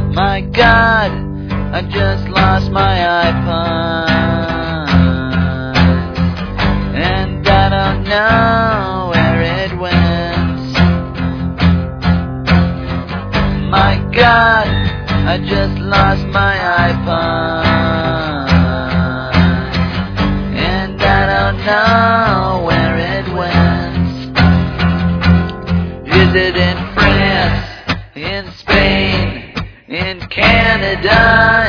My God, I just lost my iPod, and I don't know where it went. My God, I just lost my iPod, and I don't know where it went. Is it in France, in Spain, in Canada?